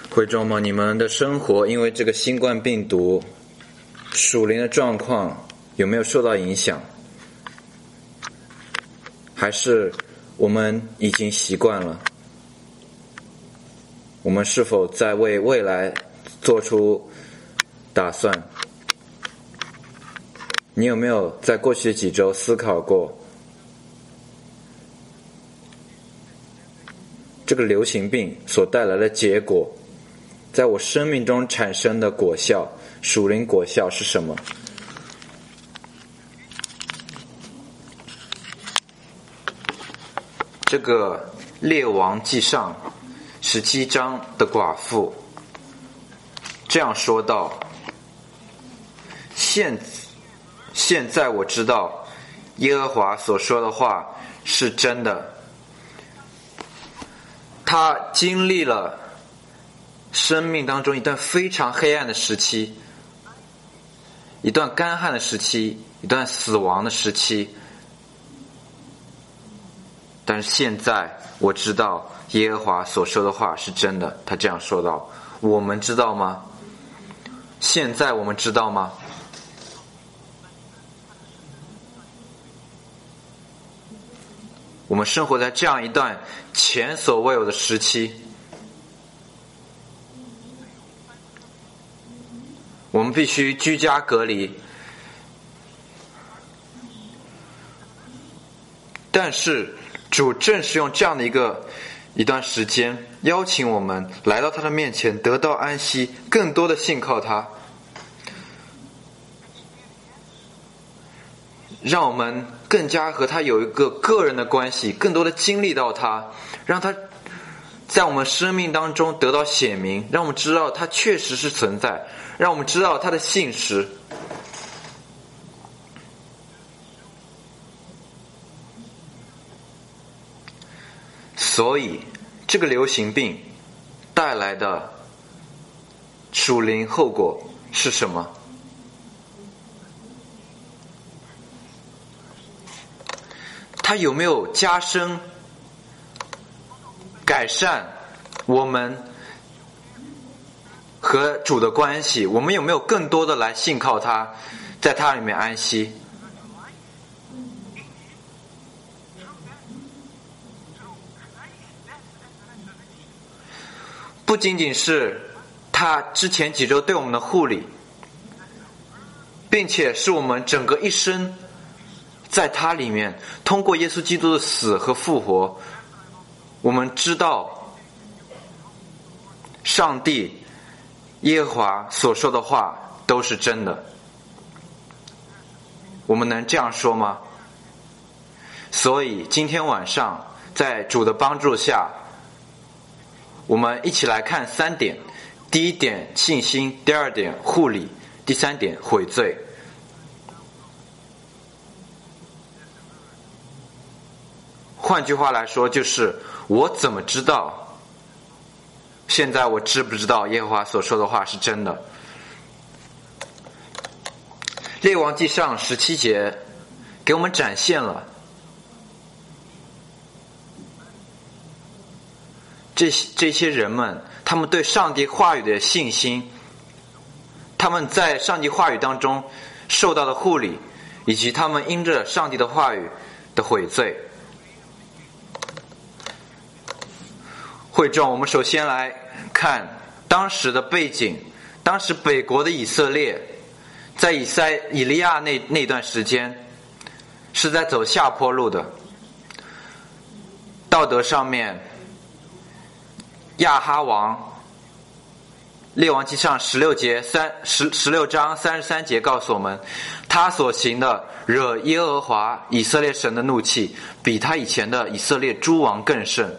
会众们，你们的生活因为这个新冠病毒属灵的状况有没有受到影响？还是我们已经习惯了？我们是否在为未来做出打算？你有没有在过去的几周思考过这个流行病所带来的结果，在我生命中产生的果效，属灵果效是什么？这个列王纪上17章的寡妇这样说道：现在我知道耶和华所说的话是真的。他经历了生命当中一段非常黑暗的时期，一段干旱的时期，一段死亡的时期，但是现在我知道耶和华所说的话是真的。他这样说道：我们知道吗？现在我们知道吗？我们生活在这样一段前所未有的时期，我们必须居家隔离，但是主正是用这样的一段时间邀请我们来到他的面前，得到安息，更多的信靠他，让我们更加和他有一个个人的关系，更多的经历到他，让他在我们生命当中得到显明，让我们知道他确实是存在，让我们知道他的信实。所以这个流行病带来的属灵后果是什么？它有没有加深改善我们和主的关系？我们有没有更多的来信靠他，在他里面安息？不仅仅是他之前几周对我们的护理，并且是我们整个一生在他里面，通过耶稣基督的死和复活，我们知道上帝耶和华所说的话都是真的。我们能这样说吗？所以今天晚上在主的帮助下，我们一起来看3点。第一点，信心；第二点，护理；第三点，悔罪。换句话来说，就是我怎么知道现在我知不知道耶和华所说的话是真的？列王纪上17节给我们展现了这些人们，他们对上帝话语的信心，他们在上帝话语当中受到的护理，以及他们因着上帝的话语的悔罪。会众，我们首先来看当时的背景。当时北国的以色列在以利亚那段时间是在走下坡路的，道德上面亚哈王，列王纪上16章33节告诉我们，他所行的惹耶和华以色列神的怒气，比他以前的以色列诸王更甚。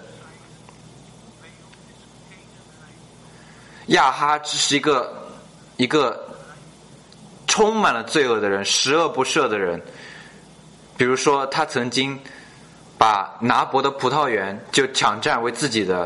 亚哈只是一个充满了罪恶的人，十恶不赦的人。比如说，他曾经把拿伯的葡萄园就抢占为自己的。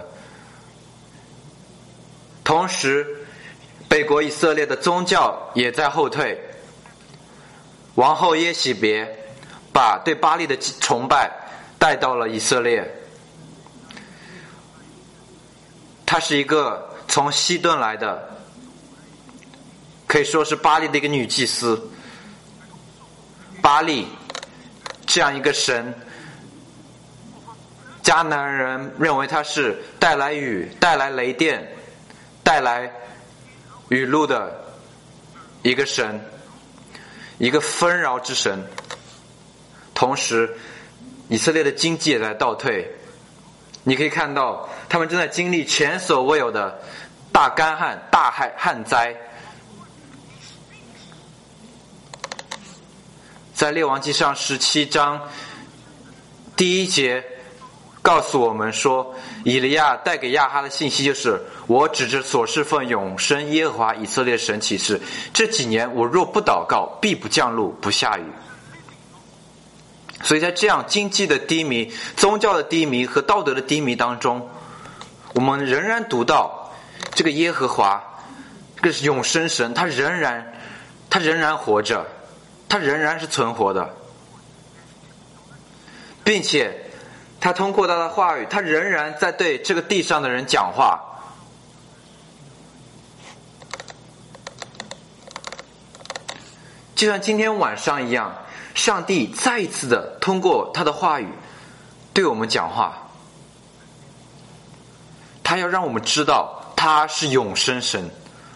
同时，北国以色列的宗教也在后退。王后耶洗别把对巴力的崇拜带到了以色列。他是一个从西顿来的，可以说是巴力的一个女祭司。巴力这样一个神，迦南人认为他是带来雨、带来雷电、带来雨露的一个神，一个纷扰之神。同时以色列的经济也在倒退，你可以看到他们正在经历前所未有的大干旱、大旱灾。在列王纪上17章第1节告诉我们说，以利亚带给亚哈的信息就是：我指着所侍奉永生耶和华以色列神起誓，这几年我若不祷告，必不降露，不下雨。所以在这样经济的低迷、宗教的低迷和道德的低迷当中，我们仍然读到这个耶和华，这个永生神，他仍然活着，他仍然是存活的，并且他通过他的话语，他仍然在对这个地上的人讲话。就像今天晚上一样，上帝再一次的通过他的话语对我们讲话，他要让我们知道他是永生神。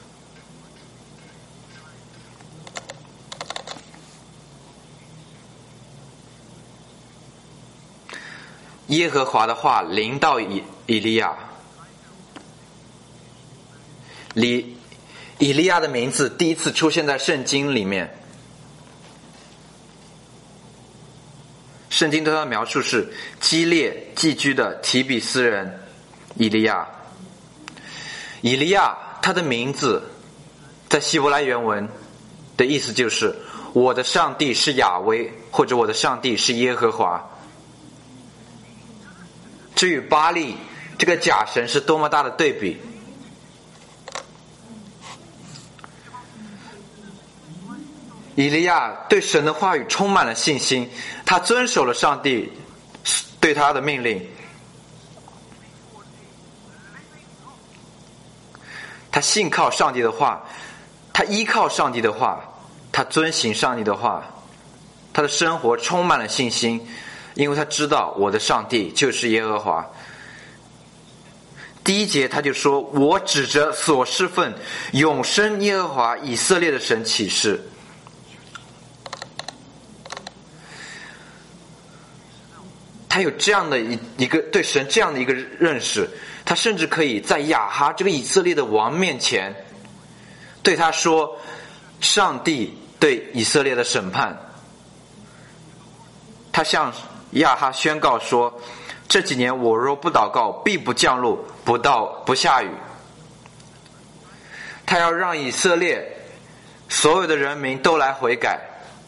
耶和华的话临到以利亚，以利亚的名字第一次出现在圣经里面。圣经对他的描述是基列寄居的提比斯人以利亚。以利亚他的名字在希伯来原文的意思就是我的上帝是亚威，或者我的上帝是耶和华。这与巴力这个假神是多么大的对比。以利亚对神的话语充满了信心，他遵守了上帝对他的命令，他信靠上帝的话，他依靠上帝的话，他遵行上帝的话，他的生活充满了信心，因为他知道我的上帝就是耶和华。第1节他就说，我指着所侍奉永生耶和华以色列的神起誓。他有这样的一个对神这样的一个认识，他甚至可以在亚哈这个以色列的王面前对他说上帝对以色列的审判。他向亚哈宣告说，这几年我若不祷告，必不降露，不下雨。他要让以色列所有的人民都来悔改。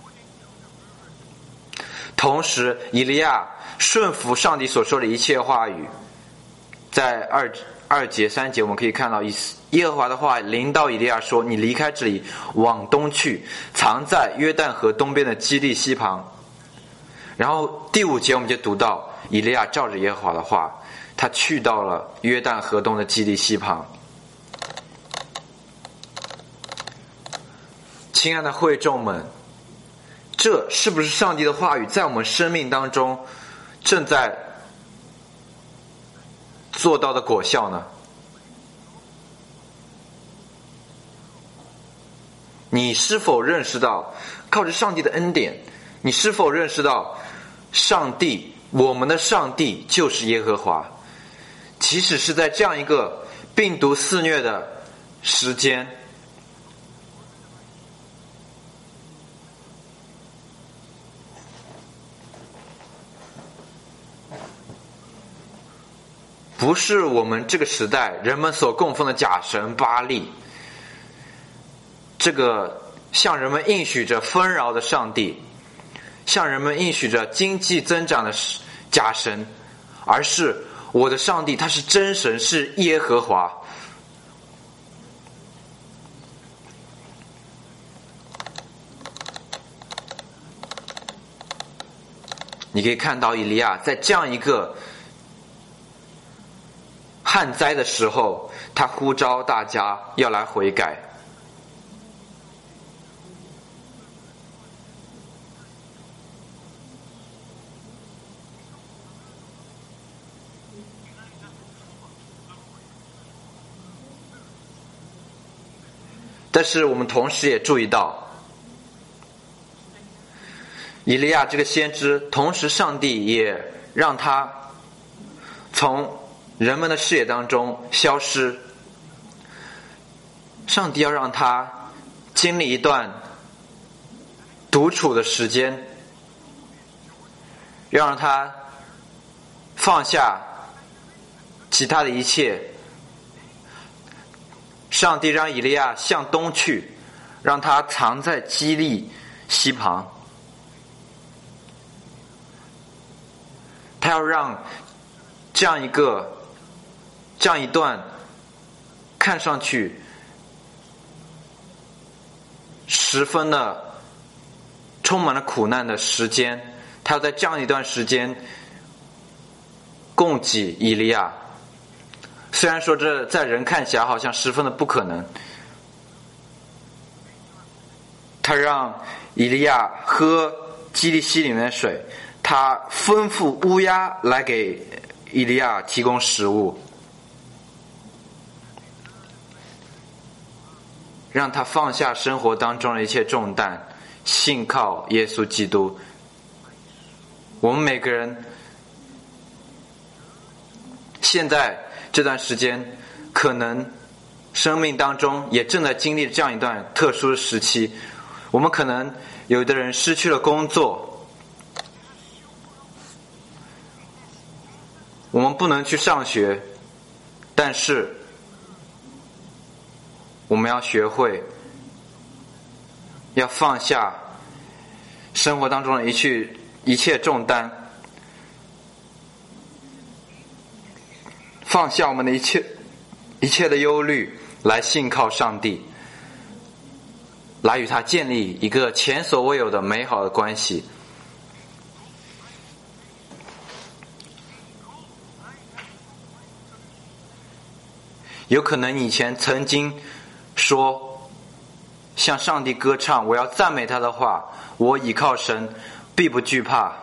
同时以利亚顺服上帝所说的一切话语。在2节3节我们可以看到，耶和华的话临到以利亚说，你离开这里，往东去，藏在约旦河东边的基利溪旁。然后第5节我们就读到，以利亚照着耶和华的话，他去到了约旦河东的基利溪旁。亲爱的会众们，这是不是上帝的话语在我们生命当中正在做到的果效呢？你是否认识到靠着上帝的恩典，你是否认识到上帝，我们的上帝就是耶和华？即使是在这样一个病毒肆虐的时间，不是我们这个时代人们所供奉的假神巴力，这个向人们应许着丰饶的上帝，向人们应许着经济增长的假神，而是我的上帝，他是真神，是耶和华。你可以看到以利亚在这样一个旱灾的时候，他呼召大家要来悔改。但是我们同时也注意到，以利亚这个先知，同时上帝也让他从人们的视野当中消失。上帝要让他经历一段独处的时间，要让他放下其他的一切。上帝让以利亚向东去，让他藏在基利溪旁。他要让这样一段看上去十分的充满了苦难的时间，他要在这样一段时间供给以利亚。虽然说这在人看起来好像十分的不可能，他让以利亚喝基利溪里面的水，他吩咐乌鸦来给以利亚提供食物，让他放下生活当中的一切重担，信靠耶稣基督。我们每个人现在这段时间可能生命当中也正在经历这样一段特殊的时期。我们可能有的人失去了工作，我们不能去上学，但是我们要学会要放下生活当中的一切重担，放下我们的一切的忧虑，来信靠上帝，来与他建立一个前所未有的美好的关系。有可能以前曾经说向上帝歌唱，我要赞美他的话，我倚靠神必不惧怕。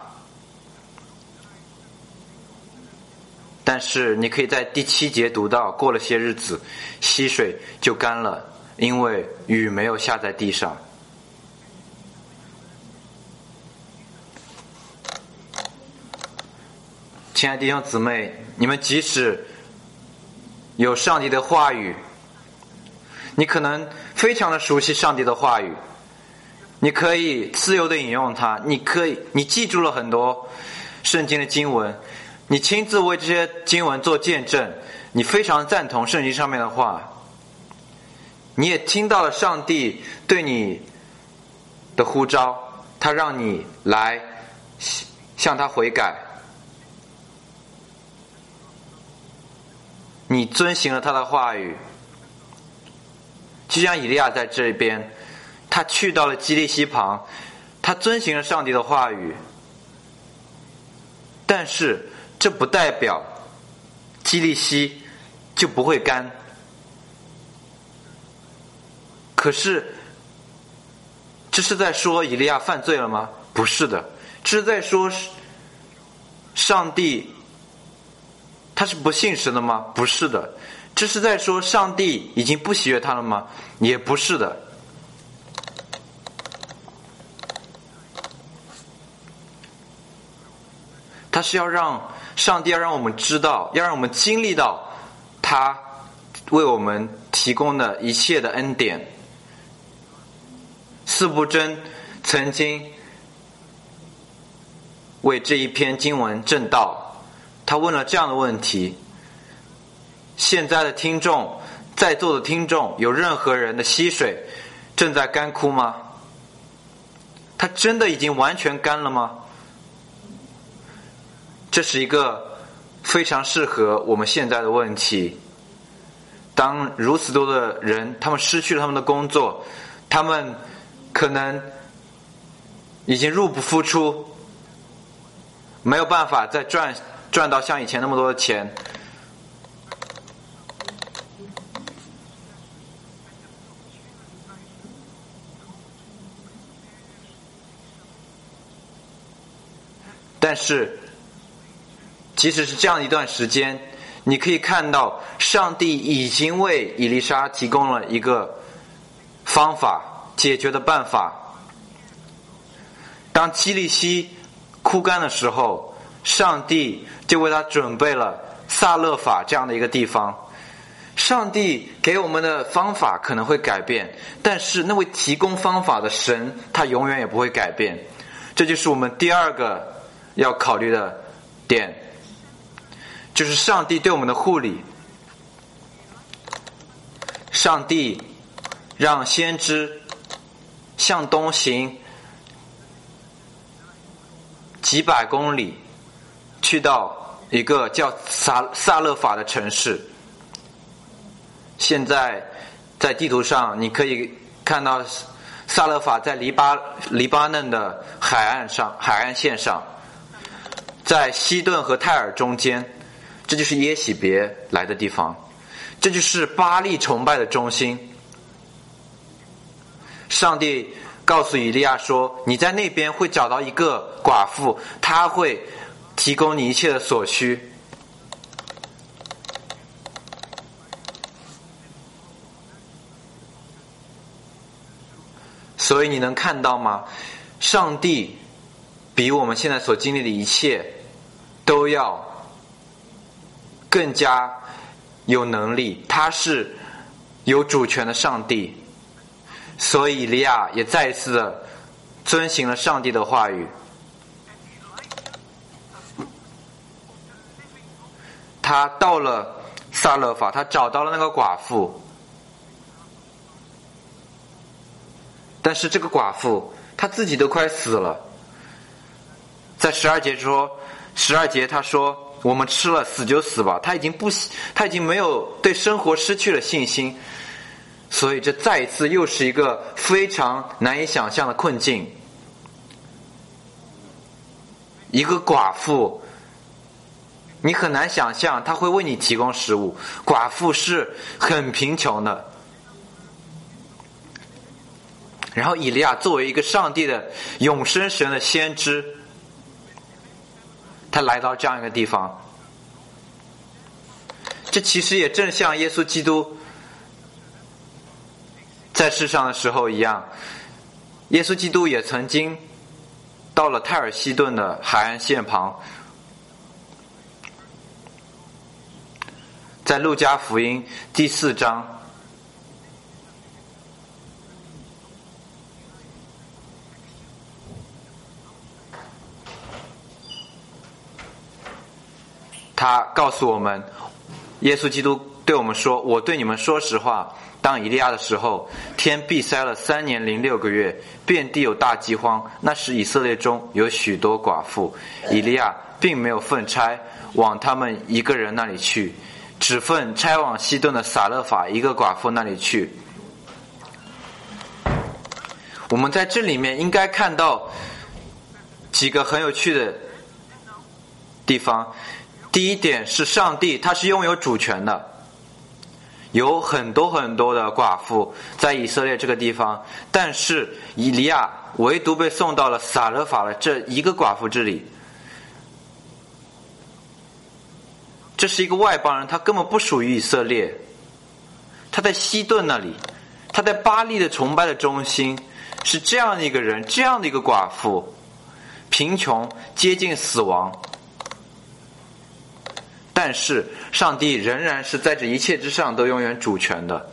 但是你可以在第7节读到，过了些日子，溪水就干了，因为雨没有下在地上。亲爱的弟兄姊妹，你们即使有上帝的话语，你可能非常的熟悉上帝的话语，你可以自由的引用它，你记住了很多圣经的经文，你亲自为这些经文做见证，你非常赞同圣经上面的话，你也听到了上帝对你的呼召，他让你来向他悔改，你遵行了他的话语。就像以利亚在这边，他去到了基利溪旁，他遵行了上帝的话语，但是这不代表基利溪就不会干。可是这是在说以利亚犯罪了吗？不是的，这是在说上帝他是不信神的吗？不是的。这是在说上帝已经不喜悦他了吗？也不是的。他是要让上帝要让我们知道，要让我们经历到他为我们提供的一切的恩典。司布真曾经为这一篇经文证道，他问了这样的问题：现在的听众，在座的听众，有任何人的溪水正在干枯吗？它真的已经完全干了吗？这是一个非常适合我们现在的问题。当如此多的人，他们失去了他们的工作，他们可能已经入不敷出，没有办法再赚到像以前那么多的钱。 但是即使是这样一段时间，你可以看到上帝已经为以利沙提供了一个方法，解决的办法。当基利溪枯干的时候，上帝就为他准备了撒勒法这样的一个地方。上帝给我们的方法可能会改变，但是那位提供方法的神，他永远也不会改变。这就是我们第二个要考虑的点，就是上帝对我们的护理。上帝让先知向东行几百公里，去到一个叫撒勒法的城市。现在在地图上你可以看到撒勒法在黎巴嫩的海岸线上，在西顿和泰尔中间，这就是耶洗别来的地方，这就是巴力崇拜的中心。上帝告诉以利亚说，你在那边会找到一个寡妇，她会提供你一切的所需。所以你能看到吗？上帝比我们现在所经历的一切都要更加有能力，他是有主权的上帝。所以以利亚也再一次的遵行了上帝的话语。他到了撒勒法，他找到了那个寡妇，但是这个寡妇她自己都快死了。在12节他说，我们吃了死就死吧，他已经没有对生活失去了信心。所以这再一次又是一个非常难以想象的困境。一个寡妇，你很难想象她会为你提供食物，寡妇是很贫穷的。然后以利亚作为一个上帝的永生神的先知，他来到这样一个地方。这其实也正像耶稣基督在世上的时候一样，耶稣基督也曾经到了泰尔西顿的海岸线旁。在路加福音第4章，他告诉我们，耶稣基督对我们说，我对你们说实话，当以利亚的时候，天闭塞了3年0.6个月，遍地有大饥荒，那时以色列中有许多寡妇，以利亚并没有分差往他们一个人那里去，只分差往西顿的撒勒法一个寡妇那里去。我们在这里面应该看到几个很有趣的地方。第一点是上帝他是拥有主权的，有很多很多的寡妇在以色列这个地方，但是以利亚唯独被送到了撒勒法的这一个寡妇这里。这是一个外邦人，他根本不属于以色列，他在西顿那里，他在巴力的崇拜的中心，是这样的一个人，这样的一个寡妇，贫穷接近死亡。但是上帝仍然是在这一切之上都拥有主权的，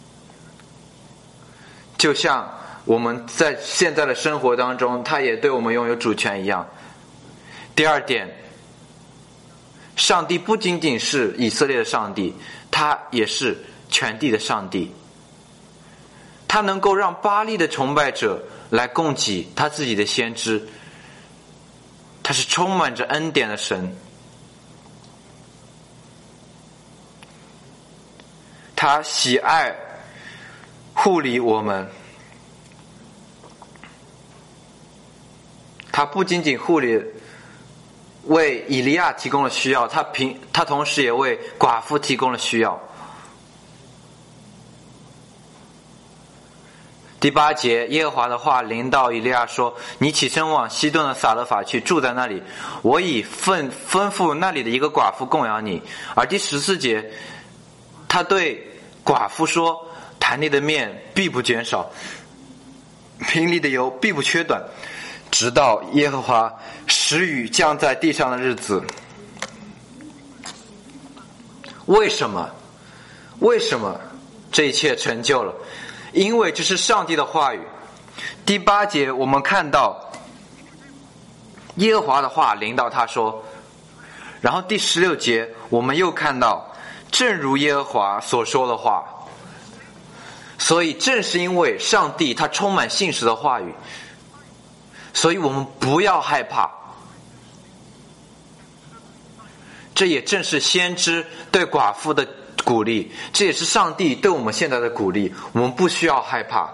就像我们在现在的生活当中，他也对我们拥有主权一样。第二点，上帝不仅仅是以色列的上帝，他也是全地的上帝。他能够让巴力的崇拜者来供给他自己的先知，他是充满着恩典的神。他喜爱护理我们，他不仅仅护理为以利亚提供了需要，他同时也为寡妇提供了需要。 第8节，耶和华的话临到以利亚说：你起身往西顿的撒勒法去，住在那里，我已吩咐那里的一个寡妇供养你。而第14节，他对寡妇说：坛里的面必不减少，瓶里的油必不缺短，直到耶和华使雨降在地上的日子。为什么这一切成就了？因为这是上帝的话语。第8节我们看到耶和华的话临到他说，然后第16节我们又看到正如耶和华所说的话。所以正是因为上帝他充满信实的话语，所以我们不要害怕。这也正是先知对寡妇的鼓励，这也是上帝对我们现在的鼓励，我们不需要害怕。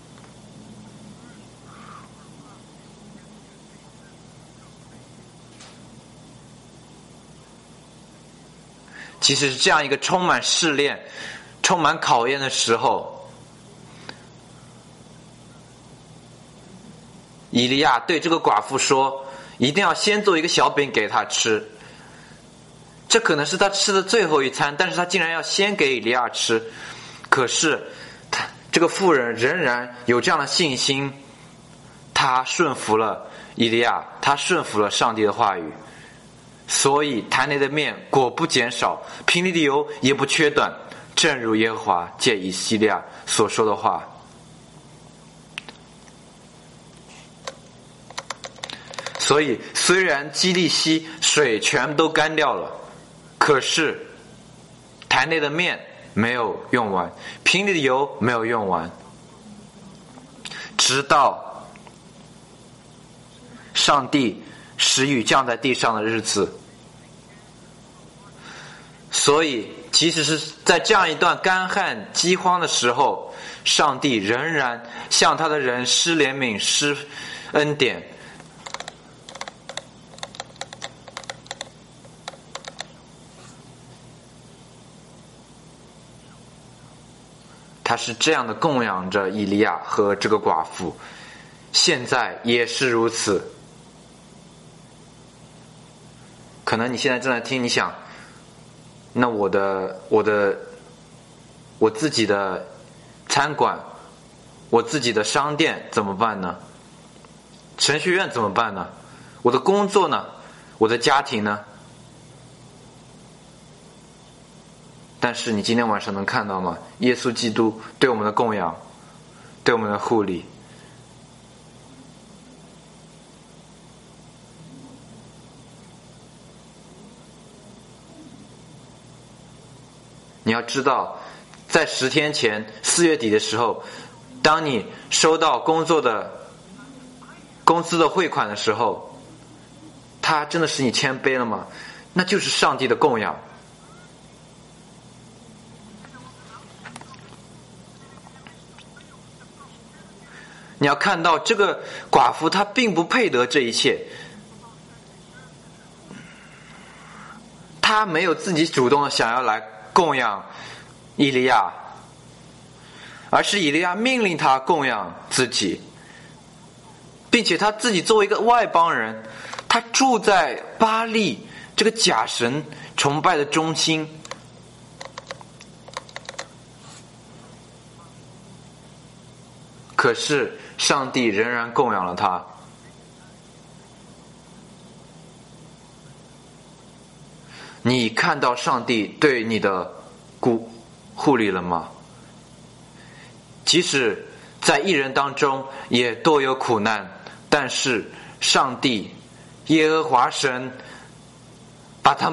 其实是这样一个充满试炼、充满考验的时候，以利亚对这个寡妇说，一定要先做一个小饼给他吃。这可能是他吃的最后一餐，但是他竟然要先给以利亚吃。可是这个妇人仍然有这样的信心，他顺服了以利亚，他顺服了上帝的话语。所以坛内的面果不减少，瓶里的油也不缺短，正如耶和华借以西利亚所说的话。所以虽然基利溪水全部都干掉了，可是坛内的面没有用完，瓶里的油没有用完，直到上帝使雨降在地上的日子。所以即使是在这样一段干旱饥荒的时候，上帝仍然向他的人施怜悯、施恩典。他是这样的供养着以利亚和这个寡妇，现在也是如此。可能你现在正在听，你想，那我自己的餐馆，我自己的商店怎么办呢？程序员怎么办呢？我的工作呢？我的家庭呢？但是你今天晚上能看到吗？耶稣基督对我们的供养，对我们的护理。你要知道，在10天前4月底的时候，当你收到公司的汇款的时候，它真的使你谦卑了吗？那就是上帝的供养。你要看到这个寡妇她并不配得这一切，她没有自己主动的想要来供养以利亚，而是以利亚命令她供养自己，并且她自己作为一个外邦人，她住在巴力这个假神崇拜的中心。可是上帝仍然供养了他。你看到上帝对你的护理了吗？即使在一人当中也多有苦难，但是上帝耶和华神带他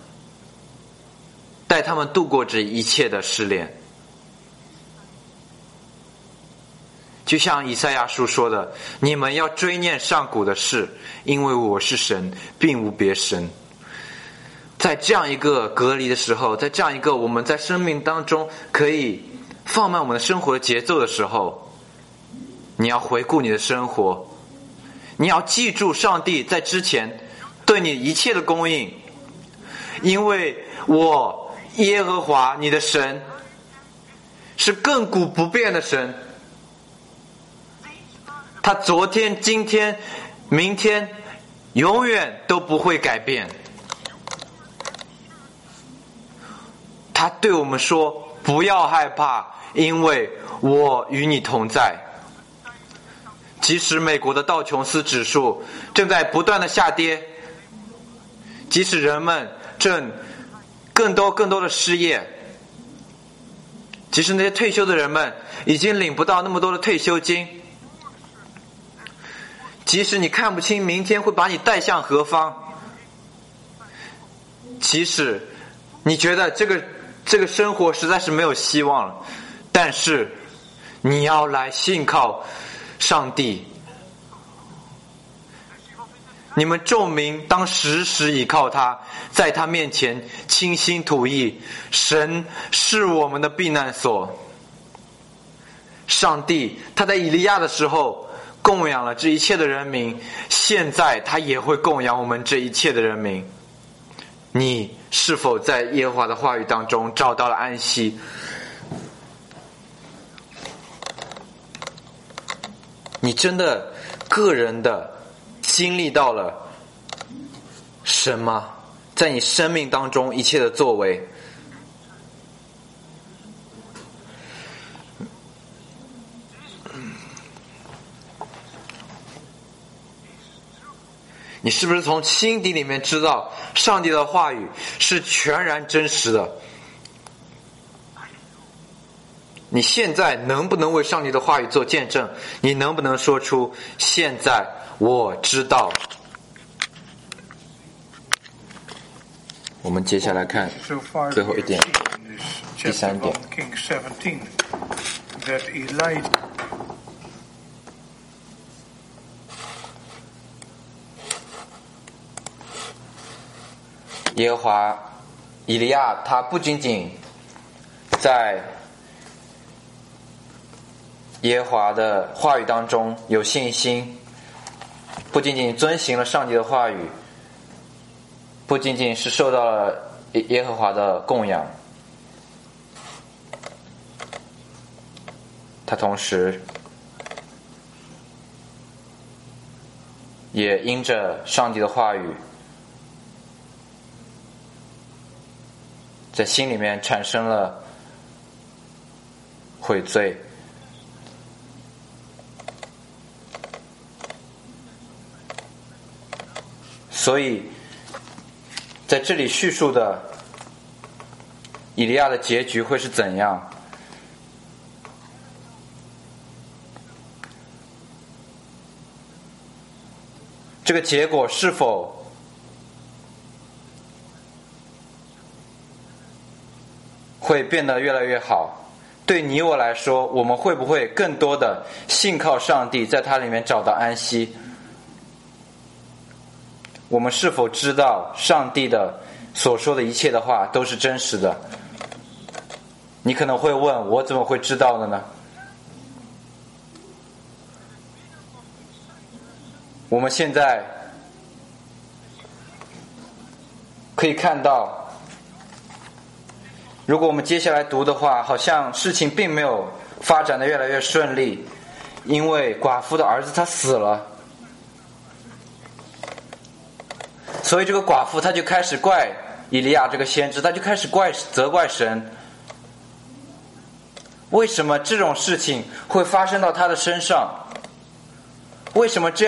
们度过这一切的试炼。就像以赛亚书说的，你们要追念上古的事，因为我是神，并无别神。在这样一个隔离的时候，在这样一个我们在生命当中可以放慢我们的生活的节奏的时候，你要回顾你的生活，你要记住上帝在之前对你一切的供应，因为我耶和华你的神是亘古不变的神。 他昨天、今天、明天永远都不会改变。他对我们说，不要害怕，因为我与你同在。即使美国的道琼斯指数正在不断的下跌，即使人们正更多的失业，即使那些退休的人们已经领不到那么多的退休金，即使你看不清明天会把你带向何方，即使你觉得这个生活实在是没有希望了，但是你要来信靠上帝。你们众民当时时倚靠他，在他面前倾心吐意。神是我们的避难所。上帝他在以利亚的时候供养了这一切的人民，现在他也会供养我们这一切的人民。你是否在耶和华的话语当中找到了安息？你真的个人的经历到了神吗？在你生命当中一切的作为，你是不是从心底里面知道上帝的话语是全然真实的？你现在能不能为上帝的话语做见证？你能不能说出现在我知道？我们接下来看最后一点，第3点。耶和华以利亚他不仅仅在耶和华的话语当中有信心，不仅仅遵行了上帝的话语，不仅仅是受到了耶和华的供养，他同时也因着上帝的话语在心里面产生了悔罪。所以在这里叙述的以利亚的结局会是怎样？这个结果是否会变得越来越好？对你我来说，我们会不会更多的信靠上帝，在它里面找到安息？我们是否知道上帝的所说的一切的话都是真实的？你可能会问，我怎么会知道的呢？我们现在可以看到，如果我们接下来读的话，好像事情并没有发展的越来越顺利，因为寡妇的儿子他死了，所以这个寡妇他就开始怪以利亚这个先知，他就开始责怪神，为什么这种事情会发生到他的身上？为什么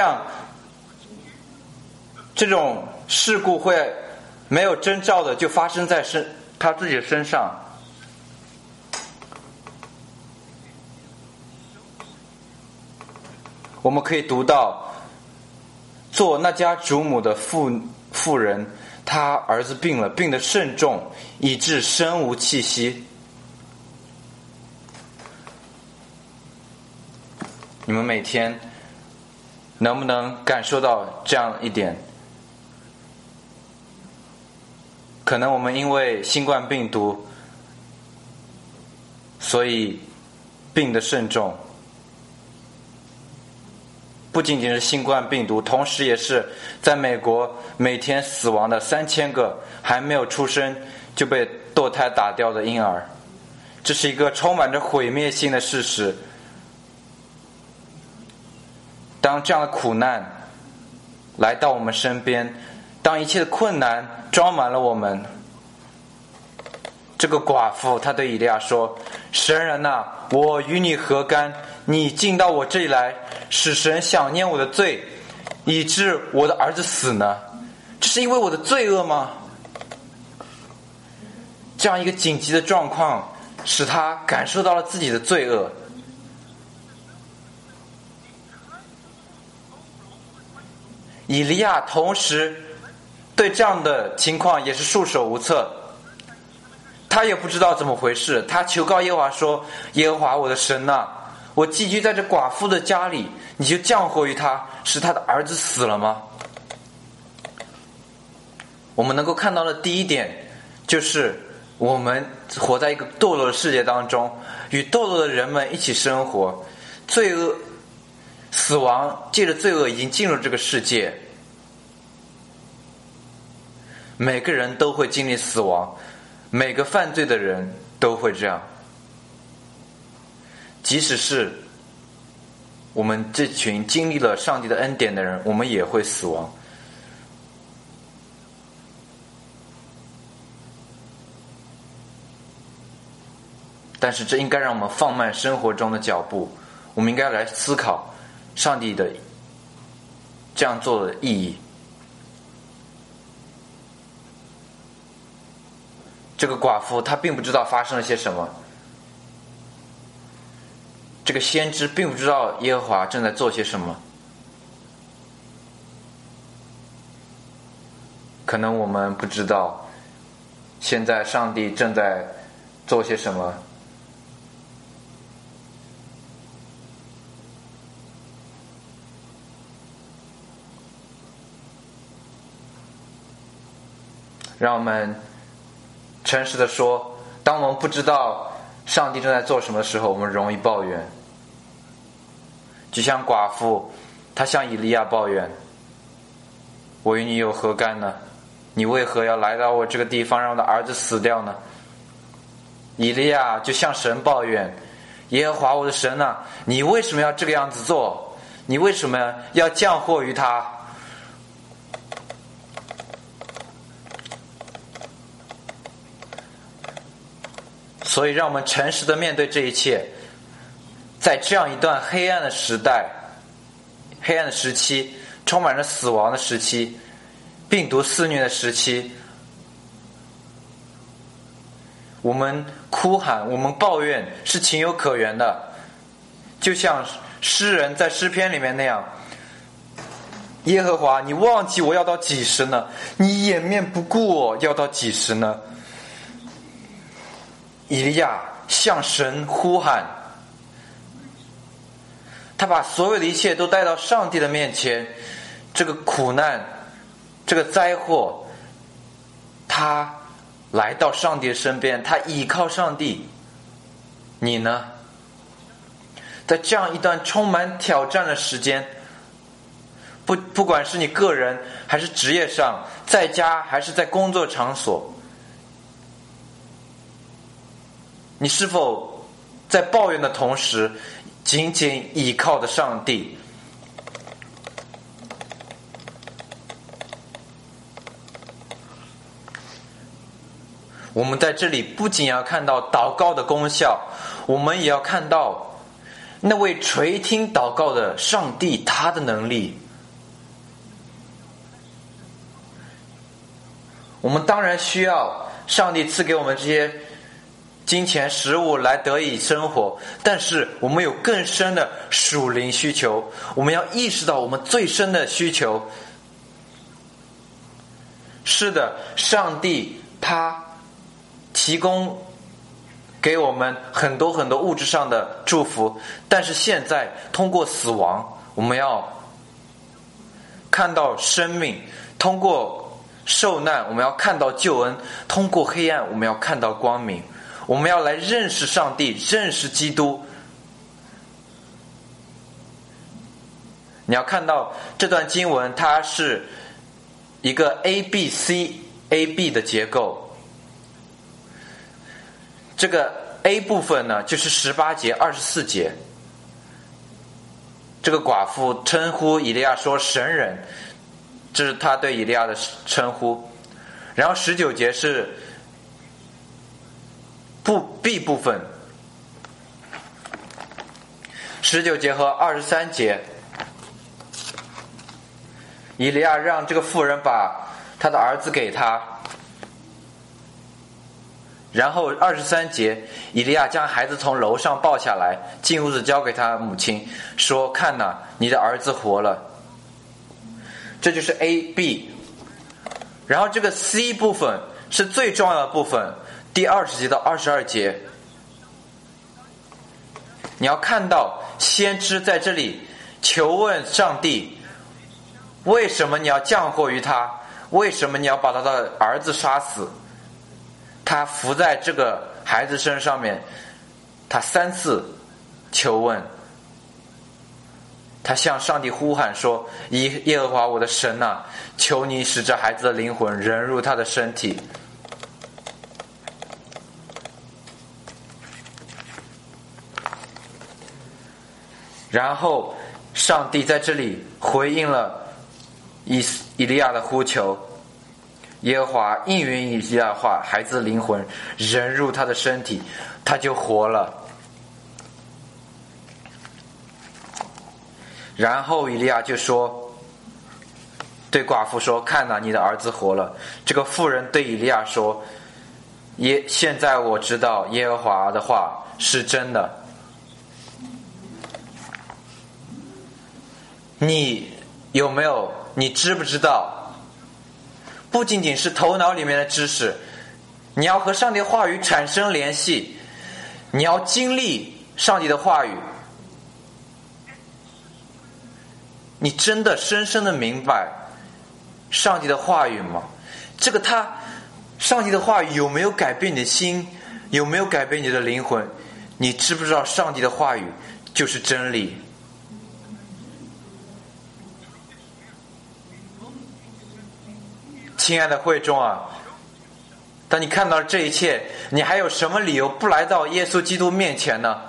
这种事故会没有征兆的就发生在他自己的身上？我们可以读到，做那家主母的妇人，她儿子病了，病得甚重，以致身无气息。你们每天能不能感受到这样一点？可能我们因为新冠病毒，所以病得甚重。不仅仅是新冠病毒，同时也是在美国每天死亡的3000个还没有出生就被堕胎打掉的婴儿。这是一个充满着毁灭性的事实。 当这样的苦难来到我们身边，当一切的困难装满了我们，这个寡妇她对以利亚说：神人啊，我与你何干？你进到我这里来，使神想念我的罪，以致我的儿子死呢？这是因为我的罪恶吗？这样一个紧急的状况使他感受到了自己的罪恶。以利亚同时对这样的情况也是束手无策，他也不知道怎么回事。他求告耶和华说：耶和华我的神啊，我寄居在这寡妇的家里，你就降祸于他，使他的儿子死了吗？我们能够看到的第一点，就是我们活在一个堕落的世界当中，与堕落的人们一起生活，罪恶、死亡借着罪恶已经进入这个世界。每个人都会经历死亡，每个犯罪的人都会这样。即使是我们这群经历了上帝的恩典的人，我们也会死亡。但是这应该让我们放慢生活中的脚步，我们应该来思考上帝的这样做的意义。这个寡妇她并不知道发生了些什么，这个先知并不知道耶和华正在做些什么。可能我们不知道现在上帝正在做些什么，让我们诚实的说，当我们不知道上帝正在做什么的时候，我们容易抱怨。就像寡妇，她向以利亚抱怨：我与你有何干呢？你为何要来到我这个地方，让我的儿子死掉呢？以利亚就向神抱怨：耶和华我的神啊，你为什么要这个样子做？你为什么要降祸于他？所以让我们诚实的面对这一切。在这样一段黑暗的时代，黑暗的时期，充满着死亡的时期，病毒肆虐的时期，我们哭喊，我们抱怨是情有可原的。就像诗人在诗篇里面那样：耶和华，你忘记我要到几时呢？你掩面不顾我要到几时呢？以利亚向神呼喊，他把所有的一切都带到上帝的面前。这个苦难，这个灾祸，他来到上帝的身边，他倚靠上帝。你呢？在这样一段充满挑战的时间，不管是你个人还是职业上，在家还是在工作场所，你是否在抱怨的同时紧紧倚靠着上帝？我们在这里不仅要看到祷告的功效，我们也要看到那位垂听祷告的上帝他的能力。我们当然需要上帝赐给我们这些金钱食物来得以生活，但是我们有更深的属灵需求，我们要意识到我们最深的需求。是的，上帝他提供给我们很多很多物质上的祝福，但是现在通过死亡，我们要看到生命；通过受难，我们要看到救恩；通过黑暗，我们要看到光明。我们要来认识上帝，认识基督。你要看到这段经文，它是一个 A、B、C、A、B 的结构。这个 A 部分呢，就是18节、24节。 这个寡妇称呼以利亚说神人，这是他对以利亚的称呼。然后19节是B 部分，19节和23节，以利亚让这个妇人把他的儿子给他。然后23节，以利亚将孩子从楼上抱下来，进屋子交给他母亲，说：“看哪，你的儿子活了。”这就是 A、B。然后这个 C 部分是最重要的部分，第20节到22节。你要看到先知在这里求问上帝，为什么你要降祸于他？为什么你要把他的儿子杀死？他伏在这个孩子身上面，他3次求问，他向上帝呼喊说：“耶和华我的神啊，求你使这孩子的灵魂融入他的身体。”然后上帝在这里回应了以利亚的呼求，耶和华应允以利亚的话，孩子的灵魂融入他的身体，他就活了。然后以利亚就说，对寡妇说：“看哪，你的儿子活了。”这个妇人对以利亚说：“现在我知道耶和华的话是真的。”你有没有？你知不知道？不仅仅是头脑里面的知识，你要和上帝的话语产生联系，你要经历上帝的话语。你真的深深的明白上帝的话语吗？上帝的话语有没有改变你的心？有没有改变你的灵魂？你知不知道上帝的话语就是真理？亲爱的会众啊，当你看到这一切，你还有什么理由不来到耶稣基督面前呢？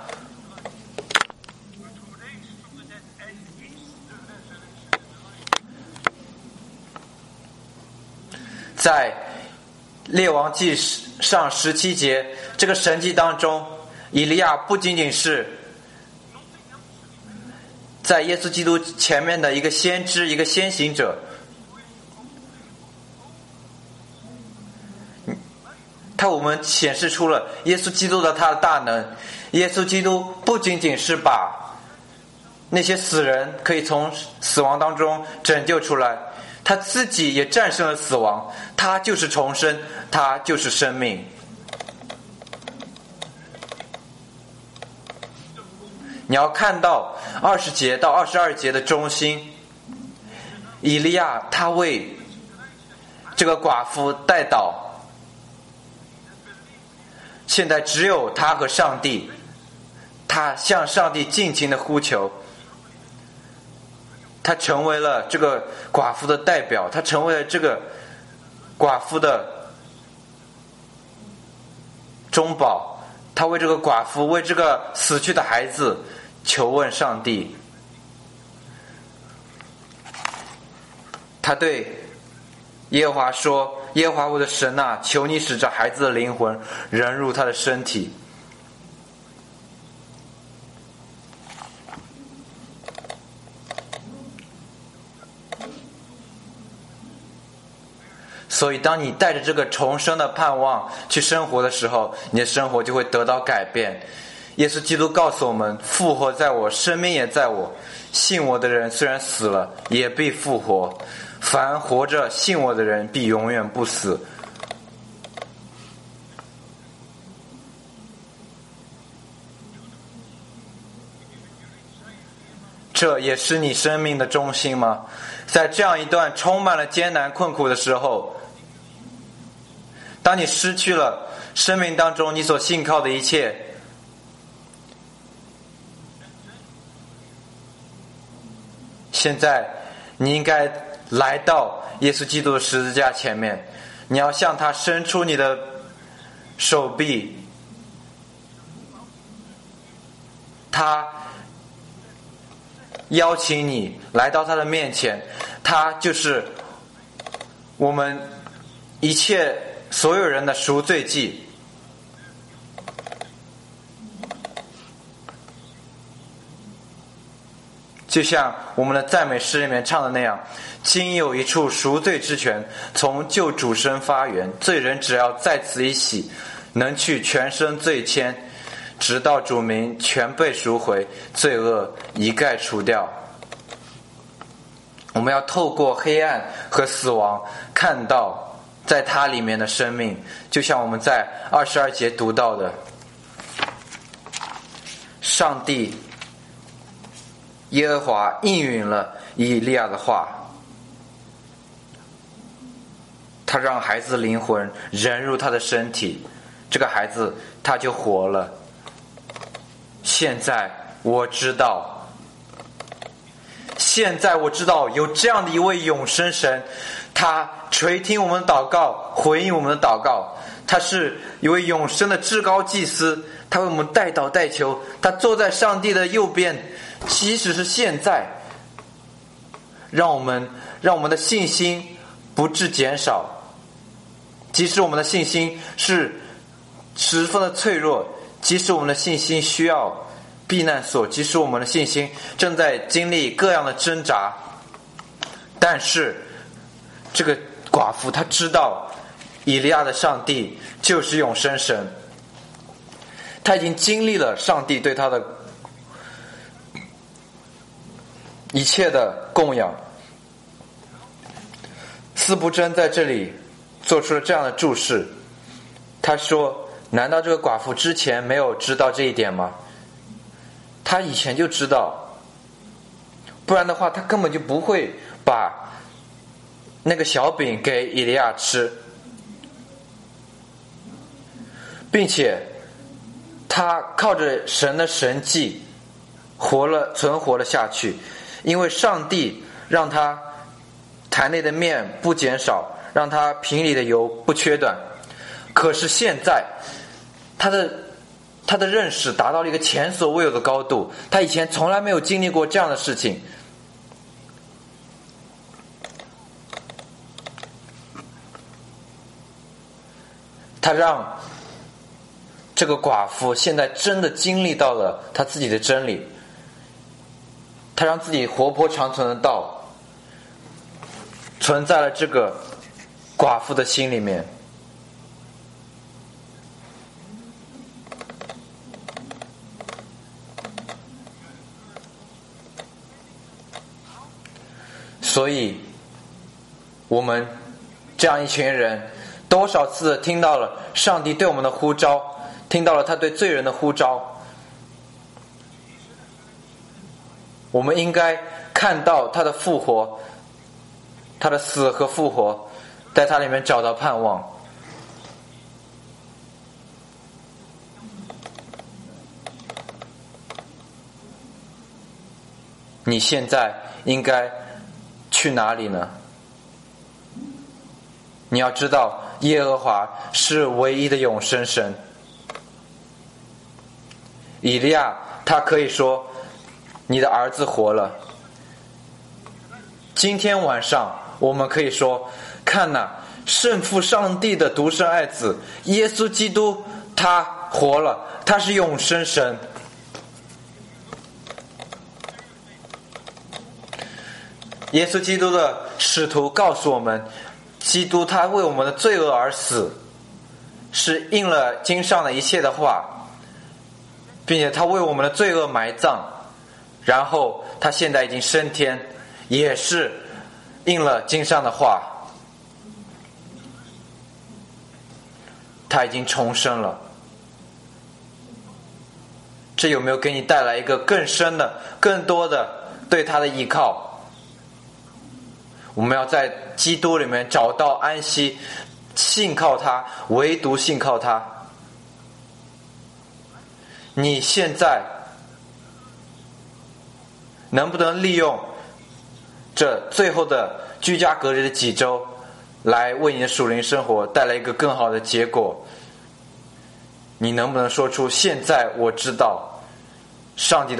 在列王记上17节这个神迹当中，以利亚不仅仅是在耶稣基督前面的一个先知，一个先行者，我们显示出了耶稣基督的他的大能。耶稣基督不仅仅是把那些死人可以从死亡当中拯救出来，他自己也战胜了死亡，他就是重生，他就是生命。你要看到20节到22节的中心，以利亚他为这个寡妇代祷，现在只有他和上帝，他向上帝尽情的呼求，他成为了这个寡妇的代表，他成为了这个寡妇的中保，他为这个寡妇，为这个死去的孩子求问上帝。他对耶和华说：“耶和华我的神啊，求你使这孩子的灵魂融入他的身体。”所以当你带着这个重生的盼望去生活的时候，你的生活就会得到改变。耶稣基督告诉我们，复活在我，生命也在我，信我的人虽然死了，也必复活，凡活着信我的人必永远不死。这也是你生命的中心吗？在这样一段充满了艰难困苦的时候，当你失去了生命当中你所信靠的一切，现在你应该来到耶稣基督的十字架前面，你要向他伸出你的手臂，他邀请你来到他的面前，他就是我们一切所有人的赎罪祭。就像我们的赞美诗里面唱的那样，今有一处赎罪之泉，从救主身发源，罪人只要在此一洗，能去全身罪愆，直到主名全被赎回，罪恶一概除掉。我们要透过黑暗和死亡，看到在它里面的生命，就像我们在22节读到的，上帝耶和华应允了以利亚的话，他让孩子的灵魂人入他的身体，这个孩子他就活了。现在我知道有这样的一位永生神，他垂听我们的祷告，回应我们的祷告，他是一位永生的至高祭司，他为我们代祷代求，他坐在上帝的右边。即使是现在，让我们的信心不致减少，即使我们的信心是十分的脆弱，即使我们的信心需要避难所，即使我们的信心正在经历各样的挣扎，但是这个寡妇她知道以利亚的上帝就是永生神，她已经经历了上帝对她的一切的供养。司布真在这里做出了这样的注释，他说，难道这个寡妇之前没有知道这一点吗？他以前就知道，不然的话他根本就不会把那个小饼给以利亚吃，并且他靠着神的神迹存活了下去，因为上帝让他坛内的面不减少，让他瓶里的油不缺短。可是现在他的认识达到了一个前所未有的高度，他以前从来没有经历过这样的事情。他让这个寡妇现在真的经历到了他自己的真理，他让自己活泼长存的道存在了这个寡妇的心里面。所以我们这样一群人多少次听到了上帝对我们的呼召，听到了他对罪人的呼召，我们应该看到他的复活，他的死和复活，在他里面找到盼望。你现在应该去哪里呢？你要知道，耶和华是唯一的永生神。以利亚他可以说，你的儿子活了。今天晚上我们可以说，看哪，圣父上帝的独生爱子耶稣基督他活了，他是永生神。耶稣基督的使徒告诉我们，基督他为我们的罪恶而死，是应了经上的一切的话，并且他为我们的罪恶埋葬，然后他现在已经升天，也是应了经上的话，他已经重生了。这有没有给你带来一个更深的、更多的对他的依靠？我们要在基督里面找到安息，信靠他，唯独信靠他。你现在能不能利用这最后的居家隔离的几周，来为你的属灵生活带来一个更好的结果？你能不能说出，现在我知道上帝的